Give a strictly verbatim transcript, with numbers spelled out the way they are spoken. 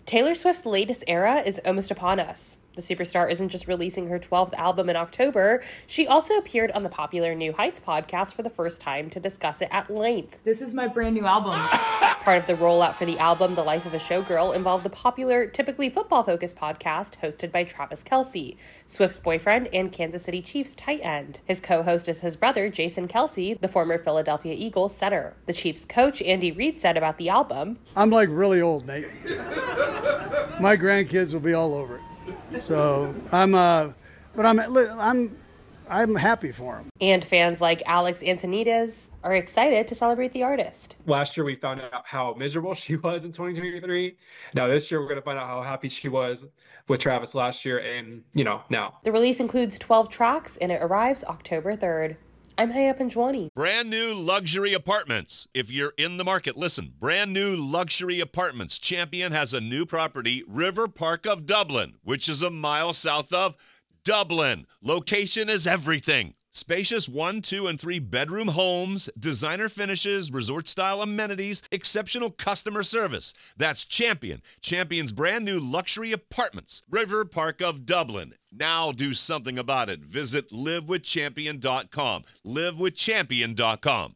Taylor Swift's latest era is almost upon us. The superstar isn't just releasing her twelfth album in October, she also appeared on the popular New Heights podcast for the first time to discuss it at length. This is my brand new album. Part of the rollout for the album, The Life of a Showgirl, involved the popular, typically football-focused podcast hosted by Travis Kelce, Swift's boyfriend and Kansas City Chiefs tight end. His co-host is his brother, Jason Kelce, the former Philadelphia Eagles center. The Chiefs coach, Andy Reid, said about the album, "I'm like really old, Nate. My grandkids will be all over it. So I'm, uh, but I'm, I'm, I'm happy for him." And fans like Alex Antonides are excited to celebrate the artist. Last year, we found out how miserable she was in twenty twenty-three. Now this year, we're going to find out how happy she was with Travis last year and, you know, now. The release includes twelve tracks and it arrives October third. I'm Haya Panjwani. Brand new luxury apartments. If you're in the market, listen. Brand new luxury apartments. Champion has a new property, River Park of Dublin, which is a mile south of Dublin. Location is everything. Spacious one, two, and three bedroom homes, designer finishes, resort-style amenities, exceptional customer service. That's Champion. Champion's brand new luxury apartments. River Park of Dublin. Now do something about it. Visit live with champion dot com. live with champion dot com.